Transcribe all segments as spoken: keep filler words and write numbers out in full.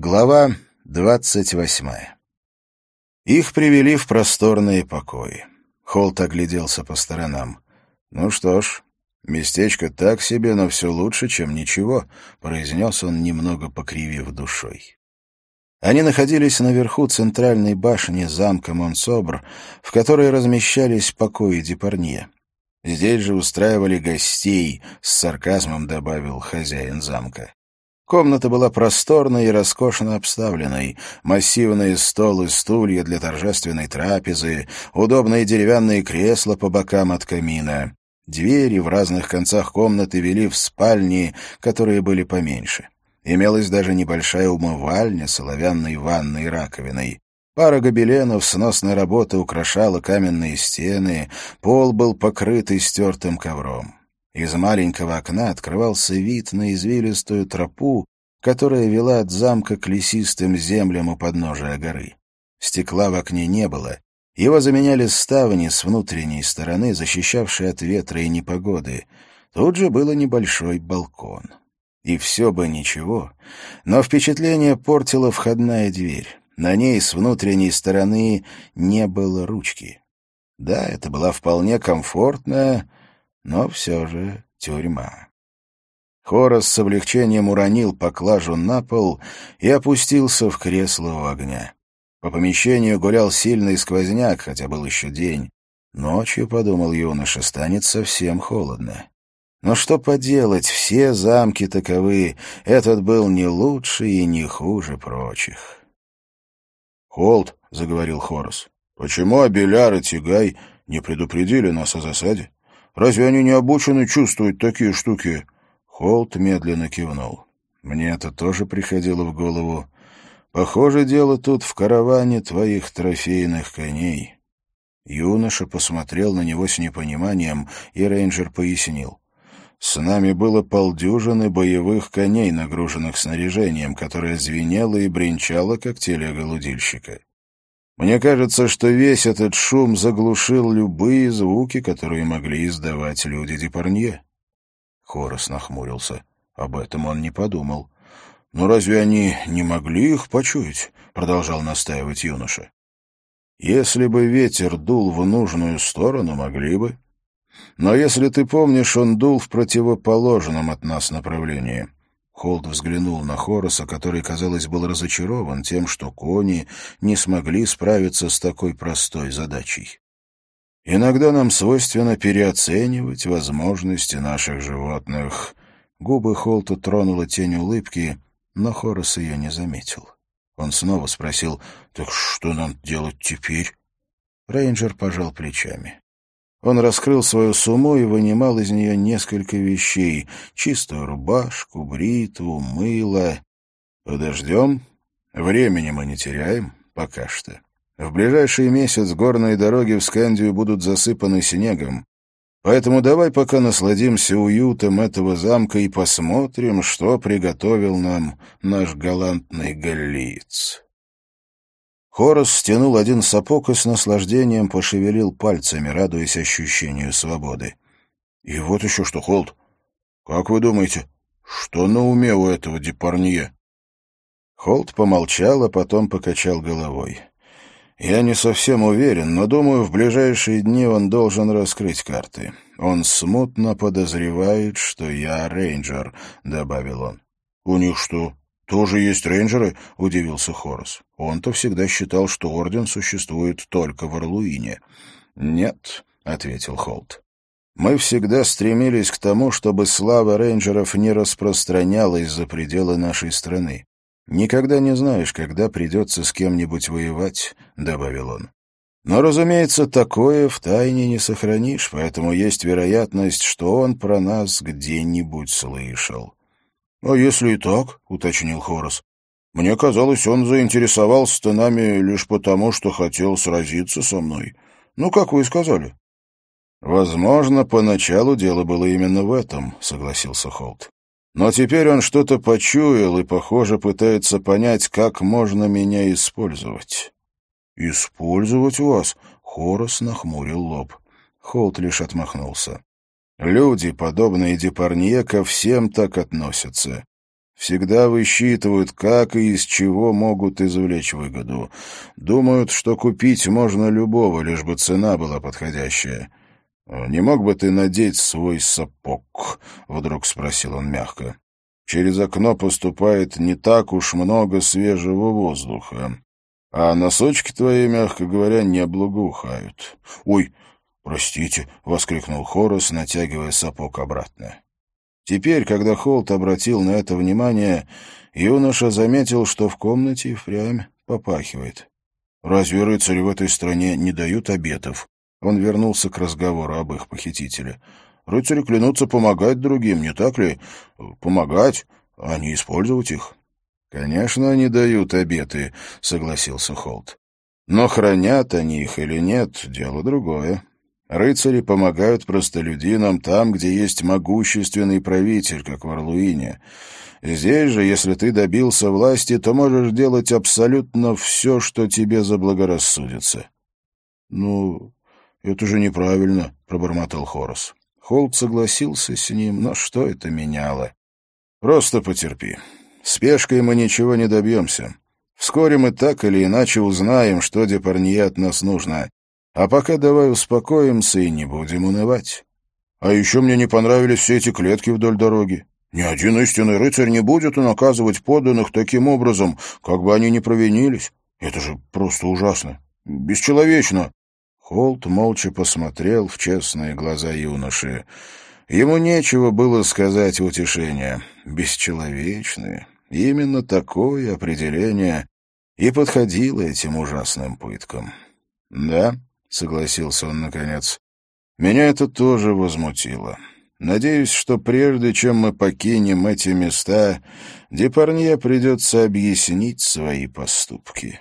Глава двадцать восьмая. Их привели в просторные покои. Холт огляделся по сторонам. «Ну что ж, местечко так себе, но все лучше, чем ничего», — произнес он, немного покривив душой. Они находились наверху центральной башни замка Монсобр, в которой размещались покои Депарнье. «Здесь же устраивали гостей», — с сарказмом добавил хозяин замка. Комната была просторной и роскошно обставленной. Массивные стол и стулья для торжественной трапезы, удобные деревянные кресла по бокам от камина. Двери в разных концах комнаты вели в спальни, которые были поменьше. Имелась даже небольшая умывальня с оловянной ванной и раковиной. Пара гобеленов сносной работы украшала каменные стены, пол был покрыт истертым ковром. Из маленького окна открывался вид на извилистую тропу, которая вела от замка к лесистым землям у подножия горы. Стекла в окне не было. Его заменяли ставни с внутренней стороны, защищавшие от ветра и непогоды. Тут же был небольшой балкон. И все бы ничего, но впечатление портила входная дверь. На ней с внутренней стороны не было ручки. Да, это была вполне комфортная, но все же тюрьма. Хорас с облегчением уронил поклажу на пол и опустился в кресло у огня. По помещению гулял сильный сквозняк, хотя был еще день. Ночью, подумал юноша, станет совсем холодно. Но что поделать, все замки таковы, этот был не лучше и не хуже прочих. «Холт», — заговорил Хорас, — «почему Абеляр и Тигай не предупредили нас о засаде? Разве они не обучены чувствовать такие штуки?» Холт медленно кивнул. «Мне это тоже приходило в голову. Похоже, дело тут в караване твоих трофейных коней». Юноша посмотрел на него с непониманием, и рейнджер пояснил. «С нами было полдюжины боевых коней, нагруженных снаряжением, которое звенело и бренчало, как телега лудильщика. Мне кажется, что весь этот шум заглушил любые звуки, которые могли издавать люди Депарнье». Хорас нахмурился. Об этом он не подумал. «Но разве они не могли их почуять?» — продолжал настаивать юноша. «Если бы ветер дул в нужную сторону, могли бы. Но если ты помнишь, он дул в противоположном от нас направлении». Холт взглянул на Хораса, который, казалось, был разочарован тем, что кони не смогли справиться с такой простой задачей. «Иногда нам свойственно переоценивать возможности наших животных». Губы Холта тронула тень улыбки, но Хорас ее не заметил. Он снова спросил: «Так что нам делать теперь?» Рейнджер пожал плечами. Он раскрыл свою сумму и вынимал из нее несколько вещей: чистую рубашку, бритву, мыло. «Подождем. Времени мы не теряем пока что. В ближайший месяц горные дороги в Скандию будут засыпаны снегом, поэтому давай пока насладимся уютом этого замка и посмотрим, что приготовил нам наш галантный галлиец». Хорас стянул один сапог и с наслаждением пошевелил пальцами, радуясь ощущению свободы. «И вот еще что, Холт. Как вы думаете, что на уме у этого Депарнье?» Холт помолчал, а потом покачал головой. «Я не совсем уверен, но, думаю, в ближайшие дни он должен раскрыть карты. Он смутно подозревает, что я рейнджер», — добавил он. «У них что, тоже есть рейнджеры?» — удивился Хорас. Он-то всегда считал, что орден существует только в Орлуине. «Нет», — ответил Холт. «Мы всегда стремились к тому, чтобы слава рейнджеров не распространялась за пределы нашей страны. Никогда не знаешь, когда придется с кем-нибудь воевать», — добавил он. «Но, разумеется, такое в тайне не сохранишь, поэтому есть вероятность, что он про нас где-нибудь слышал». «А если и так?» — уточнил Хорас. «Мне казалось, он заинтересовался-то нами лишь потому, что хотел сразиться со мной. Ну, как вы сказали». «Возможно, поначалу дело было именно в этом», — согласился Холт. «Но теперь он что-то почуял и, похоже, пытается понять, как можно меня использовать». «Использовать вас?» — Хорас нахмурил лоб. Холт лишь отмахнулся. «Люди, подобные Депарнье, ко всем так относятся. Всегда высчитывают, как и из чего могут извлечь выгоду. Думают, что купить можно любого, лишь бы цена была подходящая. «Не мог бы ты надеть свой сапог?» — вдруг спросил он мягко. «Через окно поступает не так уж много свежего воздуха, а носочки твои, мягко говоря, не благоухают». «Ой, простите!» — воскликнул Хорас, натягивая сапог обратно. Теперь, когда Холт обратил на это внимание, юноша заметил, что в комнате и впрямь попахивает. «Разве рыцари в этой стране не дают обетов?» Он вернулся к разговору об их похитителе. «Рыцари клянутся помогать другим, не так ли? Помогать, а не использовать их». «Конечно, они дают обеты», — согласился Холт. «Но хранят они их или нет — дело другое. Рыцари помогают простолюдинам там, где есть могущественный правитель, как в Орлуине. Здесь же, если ты добился власти, то можешь делать абсолютно все, что тебе заблагорассудится». «Ну, это же неправильно», — пробормотал Хорас. Холт согласился с ним, но что это меняло? «Просто потерпи. Спешкой мы ничего не добьемся. Вскоре мы так или иначе узнаем, что Депарнье от нас нужно. А пока давай успокоимся и не будем унывать. А еще мне не понравились все эти клетки вдоль дороги. Ни один истинный рыцарь не будет наказывать подданных таким образом, как бы они ни провинились. Это же просто ужасно. Бесчеловечно». Холт молча посмотрел в честные глаза юноши. Ему нечего было сказать в утешение. Бесчеловечные. Именно такое определение и подходило этим ужасным пыткам. «Да», — согласился он наконец, — «меня это тоже возмутило. Надеюсь, что прежде чем мы покинем эти места, Депарнье придется объяснить свои поступки».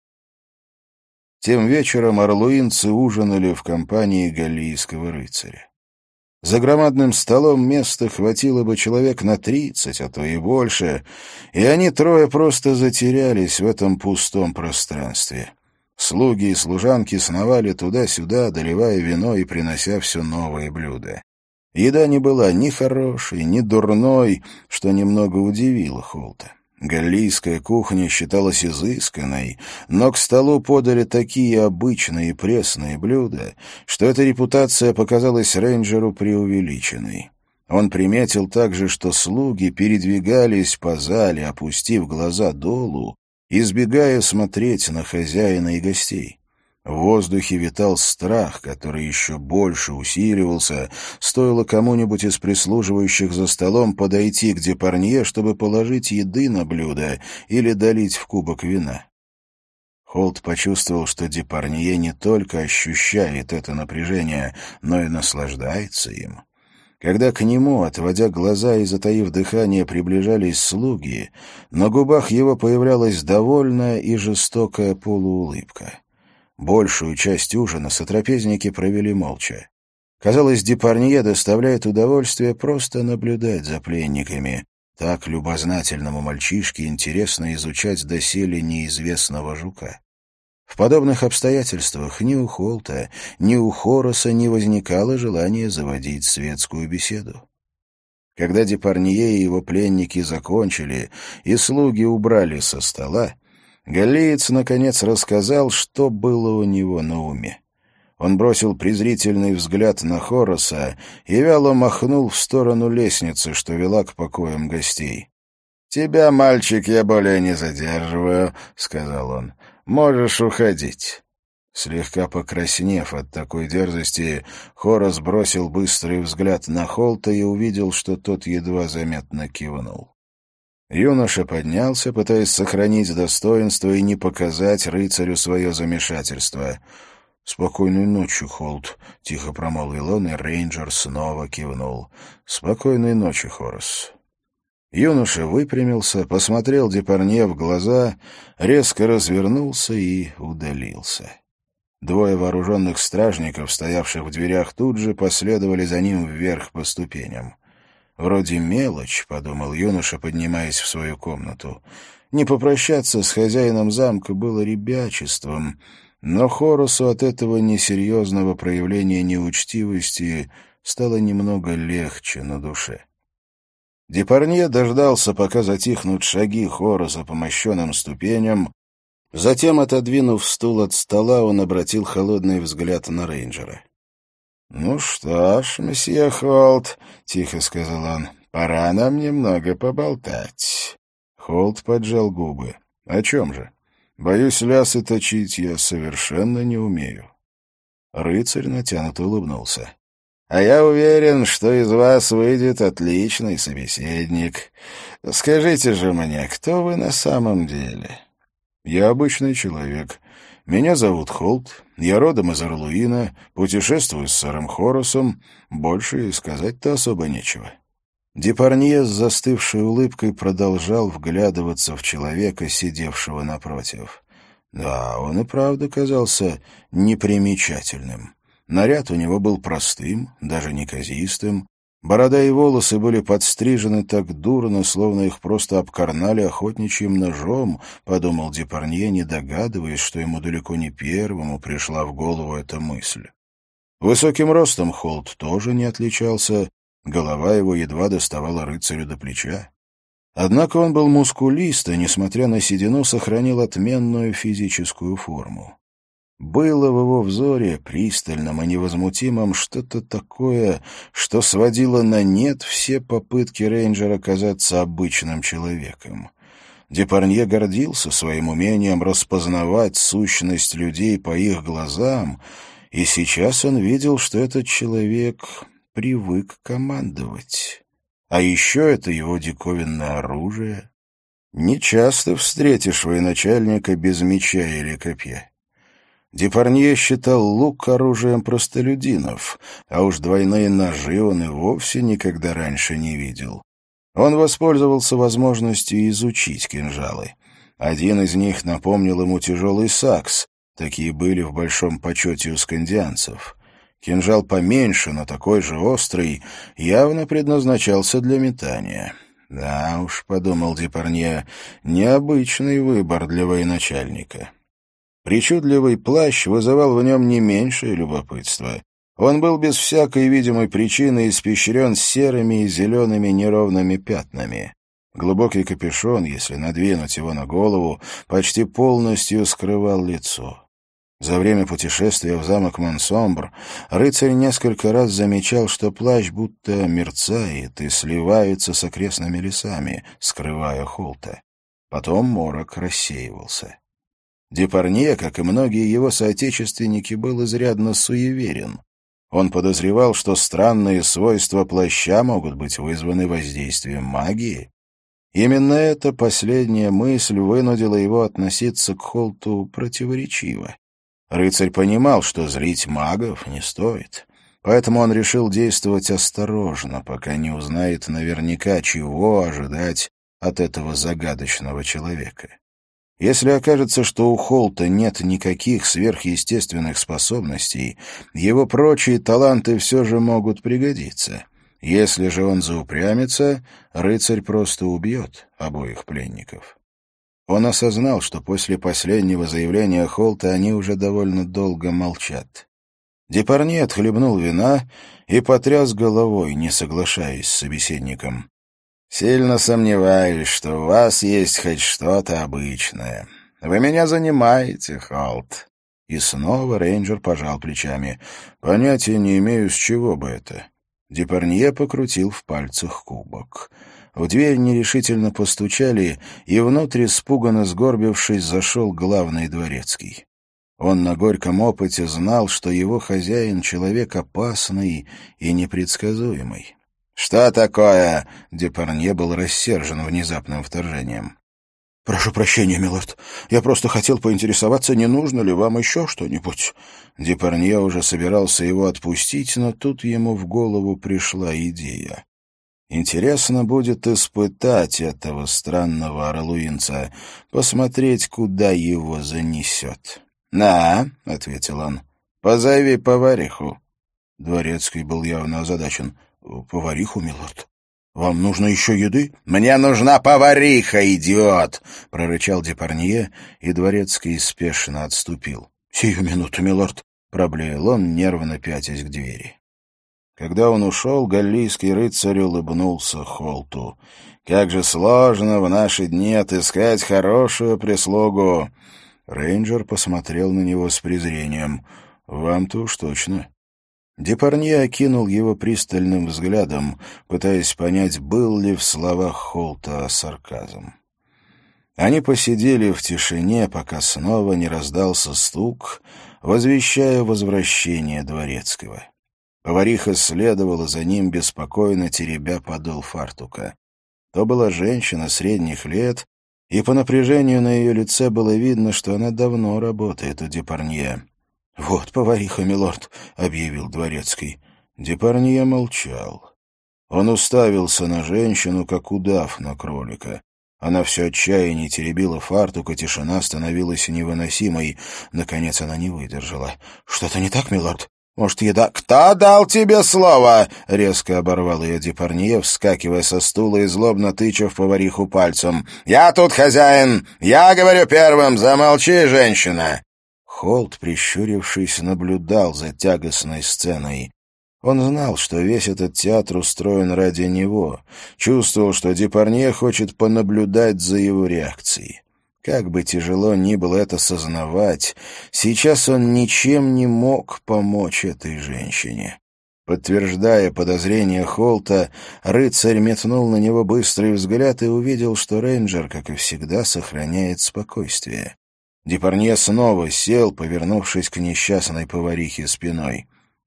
Тем вечером орлуинцы ужинали в компании галлийского рыцаря. За громадным столом места хватило бы человек на тридцать, а то и больше, и они трое просто затерялись в этом пустом пространстве. Слуги и служанки сновали туда-сюда, доливая вино и принося все новые блюда. Еда не была ни хорошей, ни дурной, что немного удивило Холта. Галлийская кухня считалась изысканной, но к столу подали такие обычные пресные блюда, что эта репутация показалась рейнджеру преувеличенной. Он приметил также, что слуги передвигались по зале, опустив глаза долу, избегая смотреть на хозяина и гостей. В воздухе витал страх, который еще больше усиливался, стоило кому-нибудь из прислуживающих за столом подойти к Депарнье, чтобы положить еды на блюдо или долить в кубок вина. Холт почувствовал, что Депарнье не только ощущает это напряжение, но и наслаждается им. Когда к нему, отводя глаза и затаив дыхание, приближались слуги, на губах его появлялась довольная и жестокая полуулыбка. Большую часть ужина сотрапезники провели молча. Казалось, Депарнье доставляет удовольствие просто наблюдать за пленниками. Так любознательному мальчишке интересно изучать доселе неизвестного жука. В подобных обстоятельствах ни у Холта, ни у Хораса не возникало желания заводить светскую беседу. Когда Депарнье и его пленники закончили, и слуги убрали со стола, галлеец, наконец, рассказал, что было у него на уме. Он бросил презрительный взгляд на Хораса и вяло махнул в сторону лестницы, что вела к покоям гостей. «Тебя, мальчик, я более не задерживаю», — сказал он. «Можешь уходить». Слегка покраснев от такой дерзости, Хорас бросил быстрый взгляд на Холта и увидел, что тот едва заметно кивнул. Юноша поднялся, пытаясь сохранить достоинство и не показать рыцарю свое замешательство. «Спокойной ночи, Холт», — тихо промолвил он, и рейнджер снова кивнул. «Спокойной ночи, Хорас». Юноша выпрямился, посмотрел Депарнье в глаза, резко развернулся и удалился. Двое вооруженных стражников, стоявших в дверях, тут же последовали за ним вверх по ступеням. «Вроде мелочь», — подумал юноша, поднимаясь в свою комнату. Не попрощаться с хозяином замка было ребячеством, но Хорасу от этого несерьезного проявления неучтивости стало немного легче на душе. Депарнье дождался, пока затихнут шаги Хораса по мощеным ступеням. Затем, отодвинув стул от стола, он обратил холодный взгляд на рейнджера. — Ну что ж, месье Холт, — тихо сказал он, — пора нам немного поболтать. Холт поджал губы. — О чем же? Боюсь, лясы точить я совершенно не умею. Рыцарь натянуто улыбнулся. — А я уверен, что из вас выйдет отличный собеседник. Скажите же мне, кто вы на самом деле? — Я обычный человек. Меня зовут Холт, я родом из Орлуина, путешествую с сэром Хорасом, больше и сказать-то особо нечего. Депарнье с застывшей улыбкой продолжал вглядываться в человека, сидевшего напротив. Да, он и правда казался непримечательным. Наряд у него был простым, даже неказистым. Борода и волосы были подстрижены так дурно, словно их просто обкорнали охотничьим ножом, — подумал Депарнье, не догадываясь, что ему далеко не первому пришла в голову эта мысль. Высоким ростом Холт тоже не отличался, голова его едва доставала рыцарю до плеча. Однако он был мускулист и, несмотря на седину, сохранил отменную физическую форму. Было в его взоре, пристальном и невозмутимом, что-то такое, что сводило на нет все попытки рейнджера казаться обычным человеком. Депарнье гордился своим умением распознавать сущность людей по их глазам, и сейчас он видел, что этот человек привык командовать. А еще это его диковинное оружие. Нечасто встретишь военачальника без меча или копья. Депарнье считал лук оружием простолюдинов, а уж двойные ножи он и вовсе никогда раньше не видел. Он воспользовался возможностью изучить кинжалы. Один из них напомнил ему тяжелый сакс, такие были в большом почете у скандианцев. Кинжал поменьше, но такой же острый, явно предназначался для метания. «Да уж», — подумал Депарнье, — «необычный выбор для военачальника». Причудливый плащ вызывал в нем не меньшее любопытство. Он был без всякой видимой причины испещрен серыми и зелеными неровными пятнами. Глубокий капюшон, если надвинуть его на голову, почти полностью скрывал лицо. За время путешествия в замок Монсомбр рыцарь несколько раз замечал, что плащ будто мерцает и сливается с окрестными лесами, скрывая Холта. Потом морок рассеивался. Депарнье, как и многие его соотечественники, был изрядно суеверен. Он подозревал, что странные свойства плаща могут быть вызваны воздействием магии. Именно эта последняя мысль вынудила его относиться к Холту противоречиво. Рыцарь понимал, что злить магов не стоит, поэтому он решил действовать осторожно, пока не узнает наверняка, чего ожидать от этого загадочного человека. Если окажется, что у Холта нет никаких сверхъестественных способностей, его прочие таланты все же могут пригодиться. Если же он заупрямится, рыцарь просто убьет обоих пленников. Он осознал, что после последнего заявления Холта они уже довольно долго молчат. Депарнье отхлебнул вина и потряс головой, не соглашаясь с собеседником. «Сильно сомневаюсь, что у вас есть хоть что-то обычное. Вы меня занимаете, Холт». И снова рейнджер пожал плечами. «Понятия не имею, с чего бы это». Депарнье покрутил в пальцах кубок. В дверь нерешительно постучали, и внутрь, испуганно сгорбившись, зашел главный дворецкий. Он на горьком опыте знал, что его хозяин — человек опасный и непредсказуемый. «Что такое?» — Депарнье был рассержен внезапным вторжением. «Прошу прощения, милорд. Я просто хотел поинтересоваться, не нужно ли вам еще что-нибудь». Депарнье уже собирался его отпустить, но тут ему в голову пришла идея. Интересно будет испытать этого странного орлуинца, посмотреть, куда его занесет. «На», — ответил он, — «позови повариху». Дворецкий был явно озадачен. «Повариху, милорд? Вам нужно еще еды?» «Мне нужна повариха, идиот!» — прорычал Депарнье, и дворецкий спешно отступил. «Сию минуту, милорд!» — проблеял он, нервно пятясь к двери. Когда он ушел, галлийский рыцарь улыбнулся Холту. «Как же сложно в наши дни отыскать хорошую прислугу!» Рейнджер посмотрел на него с презрением. «Вам-то уж точно». Депарнье окинул его пристальным взглядом, пытаясь понять, был ли в словах Холта сарказм. Они посидели в тишине, пока снова не раздался стук, возвещая возвращение дворецкого. Повариха следовала за ним, беспокойно теребя подол фартука. То была женщина средних лет, и по напряжению на ее лице было видно, что она давно работает у Депарнье. «Вот повариха, милорд», — объявил дворецкий. Депарнье молчал. Он уставился на женщину, как удав на кролика. Она все отчаяние теребила фартук, и тишина становилась невыносимой. Наконец она не выдержала. «Что-то не так, милорд? Может, еда...» «Кто дал тебе слово?» — резко оборвал ее Депарнье, вскакивая со стула и злобно тыча в повариху пальцем. «Я тут хозяин! Я говорю первым! Замолчи, женщина!» Холт, прищурившись, наблюдал за тягостной сценой. Он знал, что весь этот театр устроен ради него, чувствовал, что Депарнье хочет понаблюдать за его реакцией. Как бы тяжело ни было это сознавать, сейчас он ничем не мог помочь этой женщине. Подтверждая подозрения Холта, рыцарь метнул на него быстрый взгляд и увидел, что рейнджер, как и всегда, сохраняет спокойствие. Депарнье снова сел, повернувшись к несчастной поварихе спиной.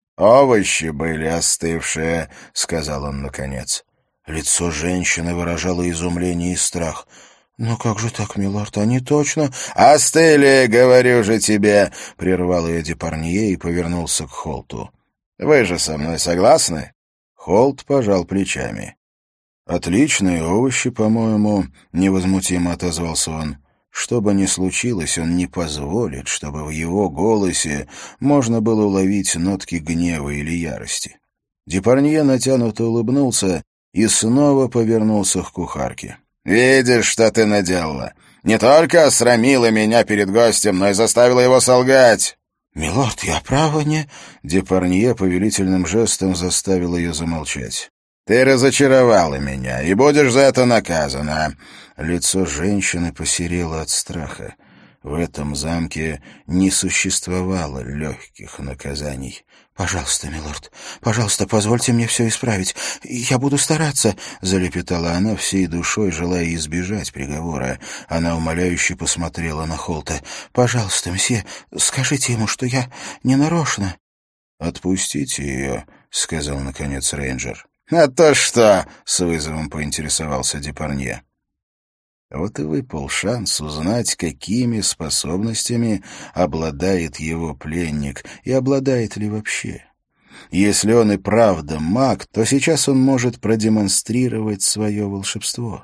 «Овощи были остывшие», — сказал он наконец. Лицо женщины выражало изумление и страх. «Но как же так, милорд, они точно...» «Остыли, говорю же тебе», — прервал ее Депарнье и повернулся к Холту. «Вы же со мной согласны?» Холт пожал плечами. «Отличные овощи, по-моему», — невозмутимо отозвался он. Что бы ни случилось, он не позволит, чтобы в его голосе можно было уловить нотки гнева или ярости. Депарнье натянуто улыбнулся и снова повернулся к кухарке. «Видишь, что ты наделала? Не только осрамила меня перед гостем, но и заставила его солгать!» «Милорд, я право не...» Депарнье повелительным жестом заставил ее замолчать. «Ты разочаровала меня, и будешь за это наказана». Лицо женщины посерело от страха. В этом замке не существовало легких наказаний. «Пожалуйста, милорд, пожалуйста, позвольте мне все исправить. Я буду стараться», — залепетала она всей душой, желая избежать приговора. Она умоляюще посмотрела на Холта. «Пожалуйста, мсье, скажите ему, что я не нарочно». «Отпустите ее», — сказал, наконец, рейнджер. «А то что?» — с вызовом поинтересовался Депарнье. Вот и выпал шанс узнать, какими способностями обладает его пленник и обладает ли вообще. Если он и правда маг, то сейчас он может продемонстрировать свое волшебство.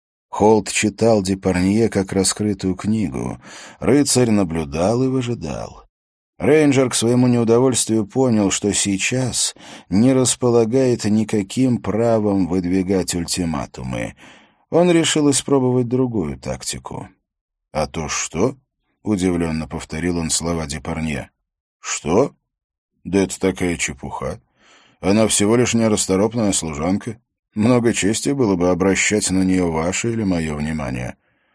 Холт читал Депарнье как раскрытую книгу. Рыцарь наблюдал и выжидал. Рейнджер к своему неудовольствию понял, что сейчас не располагает никаким правом выдвигать ультиматумы. Он решил испробовать другую тактику. «А то что?» — удивленно повторил он слова Депарнье. «Что? Да это такая чепуха. Она всего лишь нерасторопная служанка. Много чести было бы обращать на нее ваше или мое внимание».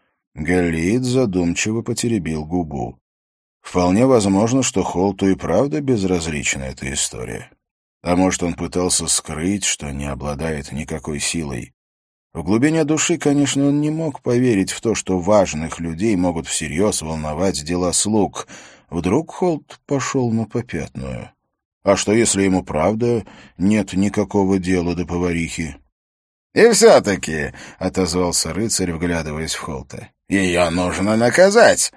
Галлиит задумчиво потеребил губу. Вполне возможно, что Холту и правда безразлична эта история. А может, он пытался скрыть, что не обладает никакой силой. В глубине души, конечно, он не мог поверить в то, что важных людей могут всерьез волновать дела слуг. Вдруг Холт пошел на попятную. А что, если ему правда нет никакого дела до поварихи? «И все-таки», — отозвался рыцарь, вглядываясь в Холта, — «ее нужно наказать».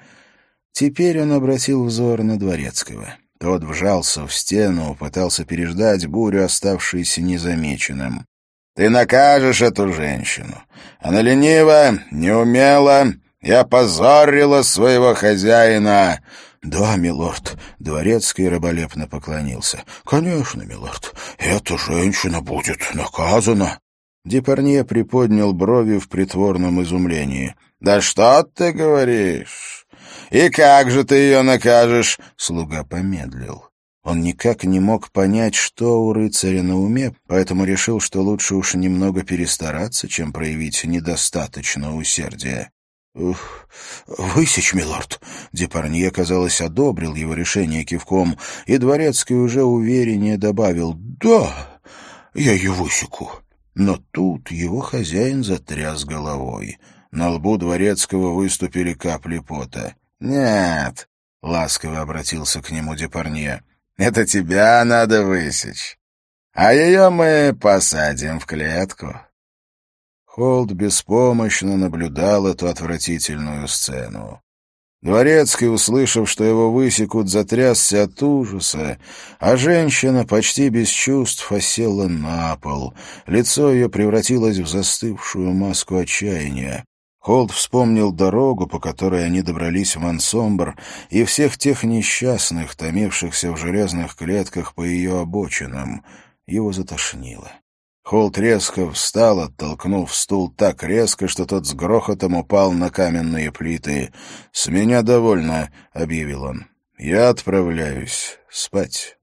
Теперь он обратил взор на дворецкого. Тот вжался в стену, пытался переждать бурю, оставшуюся незамеченным. «Ты накажешь эту женщину. Она ленива, неумела и опозорила своего хозяина». «Да, милорд», — дворецкий раболепно поклонился. «Конечно, милорд, эта женщина будет наказана». Депарнье приподнял брови в притворном изумлении. «Да что ты говоришь? И как же ты ее накажешь?» Слуга помедлил. Он никак не мог понять, что у рыцаря на уме, поэтому решил, что лучше уж немного перестараться, чем проявить недостаточно усердия. «Ух, высечь, милорд!» Депарнье, казалось, одобрил его решение кивком, и дворецкий уже увереннее добавил «Да, я ее высеку». Но тут его хозяин затряс головой. На лбу дворецкого выступили капли пота. «Нет», — ласково обратился к нему Депарнье, — «это тебя надо высечь, а ее мы посадим в клетку». Холт беспомощно наблюдал эту отвратительную сцену. Дворецкий, услышав, что его высекут, затрясся от ужаса, а женщина почти без чувств осела на пол. Лицо ее превратилось в застывшую маску отчаяния. Холт вспомнил дорогу, по которой они добрались в Монсомбр, и всех тех несчастных, томившихся в железных клетках по ее обочинам. Его затошнило. Холт резко встал, оттолкнув стул так резко, что тот с грохотом упал на каменные плиты. «С меня довольно», — объявил он. «Я отправляюсь спать».